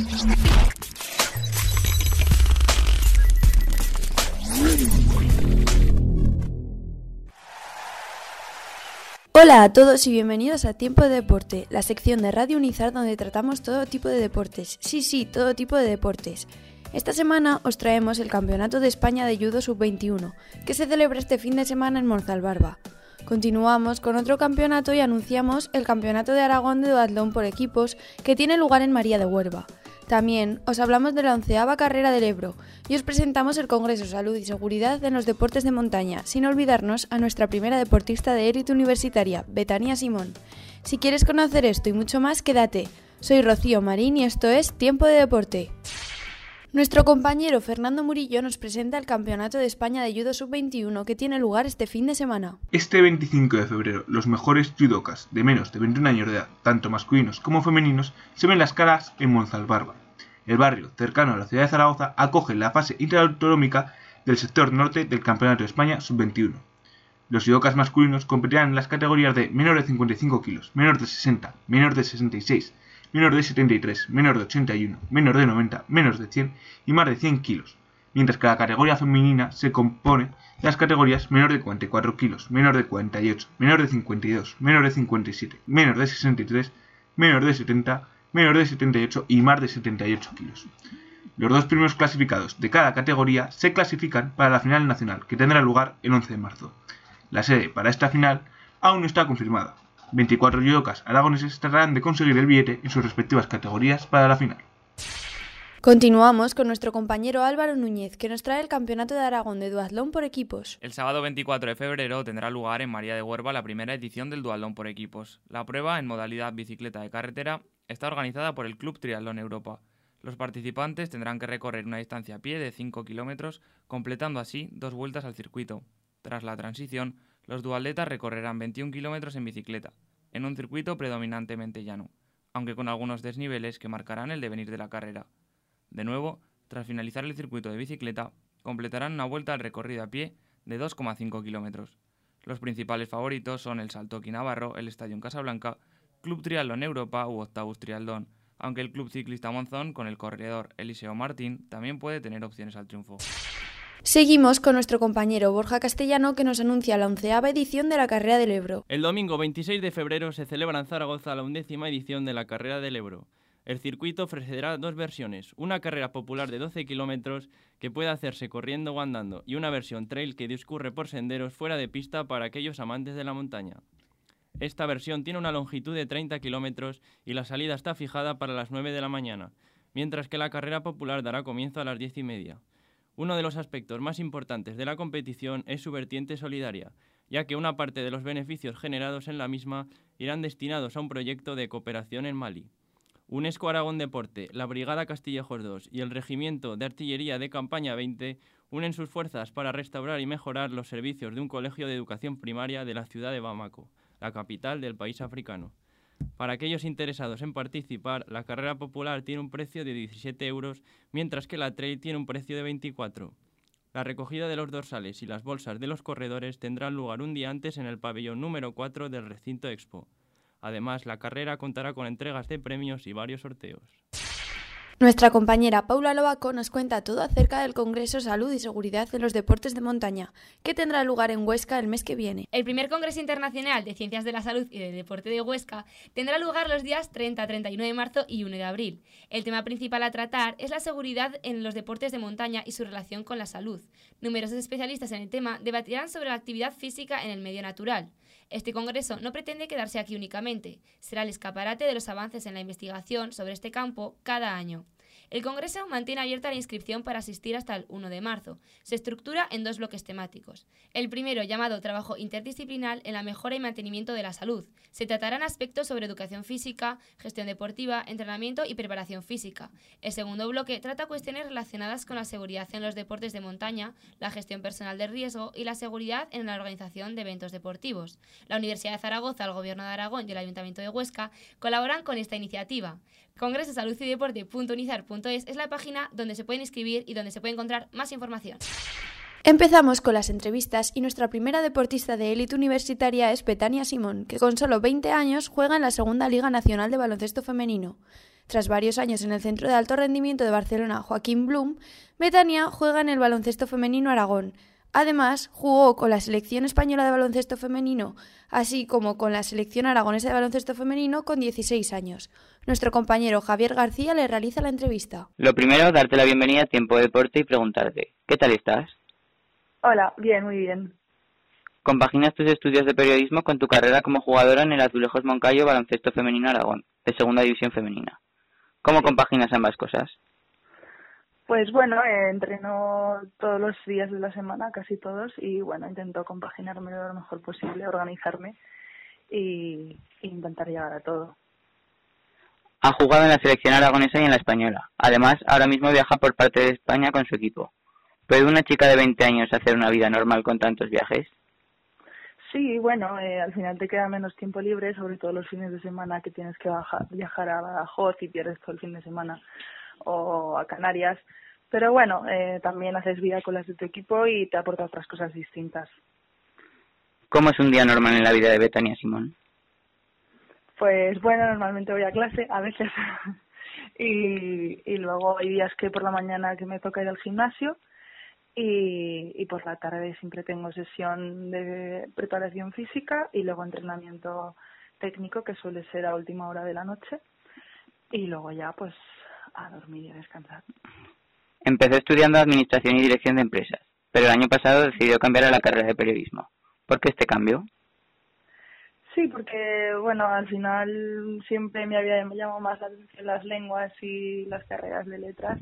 Hola a todos y bienvenidos a Tiempo de Deporte, la sección de Radio Unizar donde tratamos todo tipo de deportes. Sí, todo tipo de deportes. Esta semana os traemos el Campeonato de España de Judo Sub-21, que se celebra este fin de semana en Monzalbarba. Continuamos con otro campeonato y anunciamos el Campeonato de Aragón de Duatlón por equipos, que tiene lugar en María de Huerva. También os hablamos de la 11ª carrera del Ebro y os presentamos el Congreso Salud y Seguridad en los Deportes de Montaña, sin olvidarnos a nuestra primera deportista de élite universitaria, Betania Simón. Si quieres conocer esto y mucho más, quédate. Soy Rocío Marín y esto es Tiempo de Deporte. Nuestro compañero Fernando Murillo nos presenta el Campeonato de España de Judo Sub-21 que tiene lugar este fin de semana. Este 25 de febrero, los mejores judokas de menos de 21 años de edad, tanto masculinos como femeninos, se ven las caras en Monzalbarba. El barrio, cercano a la ciudad de Zaragoza, acoge la fase interautonómica del sector norte del Campeonato de España Sub-21. Los judokas masculinos competirán en las categorías de menor de 55 kilos, menor de 60, menor de 66, menor de 73, menor de 81, menor de 90, menor de 100 y más de 100 kilos, mientras que la categoría femenina se compone de las categorías menor de 44 kilos, menor de 48, menor de 52, menor de 57, menor de 63, menor de 70, menor de 78 y más de 78 kilos. Los dos primeros clasificados de cada categoría se clasifican para la final nacional, que tendrá lugar el 11 de marzo. La sede para esta final aún no está confirmada. 24 judokas aragoneses tratarán de conseguir el billete en sus respectivas categorías para la final. Continuamos con nuestro compañero Álvaro Núñez, que nos trae el Campeonato de Aragón de Duatlón por equipos. El sábado 24 de febrero tendrá lugar en María de Huerva la primera edición del Duatlón por equipos. La prueba, en modalidad bicicleta de carretera, está organizada por el Club Triatlón Europa. Los participantes tendrán que recorrer una distancia a pie de 5 kilómetros, completando así 2 vueltas al circuito. Tras la transición, los duatletas recorrerán 21 kilómetros en bicicleta, en un circuito predominantemente llano, aunque con algunos desniveles que marcarán el devenir de la carrera. De nuevo, tras finalizar el circuito de bicicleta, completarán una vuelta al recorrido a pie de 2,5 kilómetros. Los principales favoritos son el Saltoki Navarro, el Estadio Casablanca, Club Triatlón Europa u Octabus Triatlón, aunque el Club Ciclista Monzón, con el corredor Eliseo Martín, también puede tener opciones al triunfo. Seguimos con nuestro compañero Borja Castellano, que nos anuncia la 11ª edición de la Carrera del Ebro. El domingo 26 de febrero se celebra en Zaragoza la 11ª edición de la Carrera del Ebro. El circuito ofrecerá 2 versiones, una carrera popular de 12 kilómetros que puede hacerse corriendo o andando y una versión trail que discurre por senderos fuera de pista para aquellos amantes de la montaña. Esta versión tiene una longitud de 30 kilómetros y la salida está fijada para las 9 de la mañana, mientras que la carrera popular dará comienzo a las 10:30. Uno de los aspectos más importantes de la competición es su vertiente solidaria, ya que una parte de los beneficios generados en la misma irán destinados a un proyecto de cooperación en Mali. UNESCO Aragón Deporte, la Brigada Castillejos II y el Regimiento de Artillería de Campaña 20 unen sus fuerzas para restaurar y mejorar los servicios de un colegio de educación primaria de la ciudad de Bamako, la capital del país africano. Para aquellos interesados en participar, la carrera popular tiene un precio de 17 euros, mientras que la trail tiene un precio de 24. La recogida de los dorsales y las bolsas de los corredores tendrán lugar un día antes en el pabellón número 4 del recinto Expo. Además, la carrera contará con entregas de premios y varios sorteos. Nuestra compañera Paula Lobaco nos cuenta todo acerca del Congreso Salud y Seguridad en los Deportes de Montaña, que tendrá lugar en Huesca el mes que viene. El primer Congreso Internacional de Ciencias de la Salud y del Deporte de Huesca tendrá lugar los días 30, 31 de marzo y 1 de abril. El tema principal a tratar es la seguridad en los deportes de montaña y su relación con la salud. Numerosos especialistas en el tema debatirán sobre la actividad física en el medio natural. Este congreso no pretende quedarse aquí únicamente, será el escaparate de los avances en la investigación sobre este campo cada año. El Congreso mantiene abierta la inscripción para asistir hasta el 1 de marzo. Se estructura en 2 bloques temáticos. El primero, llamado Trabajo Interdisciplinar en la mejora y mantenimiento de la salud. Se tratarán aspectos sobre educación física, gestión deportiva, entrenamiento y preparación física. El segundo bloque trata cuestiones relacionadas con la seguridad en los deportes de montaña, la gestión personal de riesgo y la seguridad en la organización de eventos deportivos. La Universidad de Zaragoza, el Gobierno de Aragón y el Ayuntamiento de Huesca colaboran con esta iniciativa. congresosaludyideporte.unizar.es es la página donde se pueden inscribir y donde se puede encontrar más información. Empezamos con las entrevistas y nuestra primera deportista de élite universitaria es Betania Simón, que con solo 20 años juega en la Segunda Liga Nacional de Baloncesto Femenino. Tras varios años en el Centro de Alto Rendimiento de Barcelona Joaquín Blum, Betania juega en el baloncesto femenino Aragón. Además, jugó con la selección española de baloncesto femenino, así como con la selección aragonesa de baloncesto femenino con 16 años. Nuestro compañero Javier García le realiza la entrevista. Lo primero, darte la bienvenida a Tiempo de Deporte y preguntarte, ¿qué tal estás? Hola, bien, muy bien. Compaginas tus estudios de periodismo con tu carrera como jugadora en el Azulejos Moncayo Baloncesto Femenino Aragón, de Segunda División Femenina. ¿Cómo compaginas ambas cosas? Pues bueno, entreno todos los días de la semana, casi todos, y bueno, intento compaginarme lo mejor posible, organizarme y intentar llegar a todo. Ha jugado en la selección aragonesa y en la española. Además, ahora mismo viaja por parte de España con su equipo. ¿Puede una chica de 20 años hacer una vida normal con tantos viajes? Sí, bueno, al final te queda menos tiempo libre, sobre todo los fines de semana que tienes que viajar a Badajoz y pierdes todo el fin de semana, o a Canarias. Pero bueno, también haces vida con las de tu equipo y te aporta otras cosas distintas. ¿Cómo es un día normal en la vida de Betania Simón? Pues bueno, normalmente voy a clase, a veces, y luego hay días que por la mañana que me toca ir al gimnasio y por la tarde siempre tengo sesión de preparación física y luego entrenamiento técnico que suele ser a última hora de la noche y luego ya pues a dormir y a descansar. Empezó estudiando Administración y Dirección de Empresas, pero el año pasado decidió cambiar a la carrera de Periodismo. ¿Por qué este cambio? Sí, porque bueno, al final siempre me había llamado más la atención las lenguas y las carreras de letras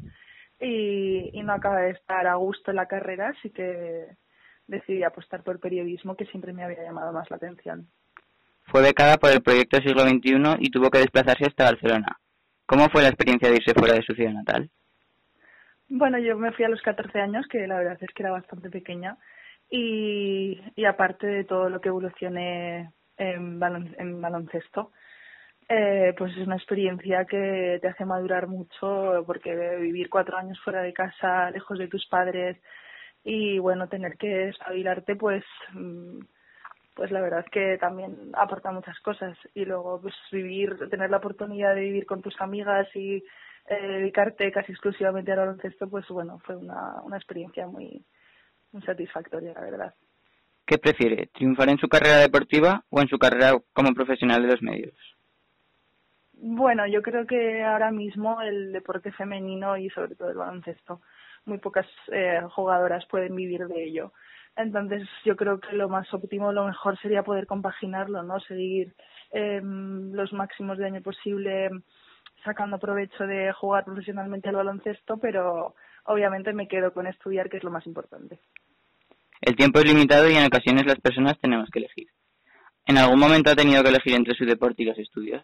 y no acabé de estar a gusto en la carrera, así que decidí apostar por periodismo, que siempre me había llamado más la atención. Fue becada por el proyecto Siglo XXI y tuvo que desplazarse hasta Barcelona. ¿Cómo fue la experiencia de irse fuera de su ciudad natal? Bueno, yo me fui a los 14 años, que la verdad es que era bastante pequeña, y aparte de todo lo que evolucioné en baloncesto, pues es una experiencia que te hace madurar mucho, porque vivir 4 años fuera de casa, lejos de tus padres, y bueno, tener que espabilarte, pues la verdad es que también aporta muchas cosas. Y luego pues tener la oportunidad de vivir con tus amigas y dedicarte casi exclusivamente al baloncesto, pues bueno, fue una experiencia muy satisfactoria, la verdad. ¿Qué prefiere, triunfar en su carrera deportiva o en su carrera como profesional de los medios? Bueno, yo creo que ahora mismo el deporte femenino y sobre todo el baloncesto, muy pocas jugadoras pueden vivir de ello. Entonces yo creo que lo más óptimo, lo mejor sería poder compaginarlo, ¿no? Seguir los máximos de año posible sacando provecho de jugar profesionalmente al baloncesto, pero obviamente me quedo con estudiar, que es lo más importante. El tiempo es limitado y en ocasiones las personas tenemos que elegir. ¿En algún momento ha tenido que elegir entre su deporte y los estudios?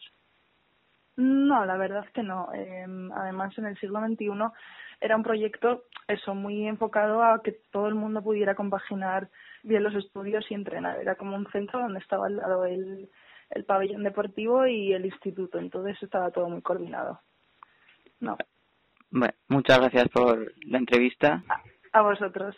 No, la verdad es que no. Además, en el siglo XXI era un proyecto muy enfocado a que todo el mundo pudiera compaginar bien los estudios y entrenar. Era como un centro donde estaba al lado el pabellón deportivo y el instituto, entonces estaba todo muy coordinado. No. Bueno, muchas gracias por la entrevista. A vosotros.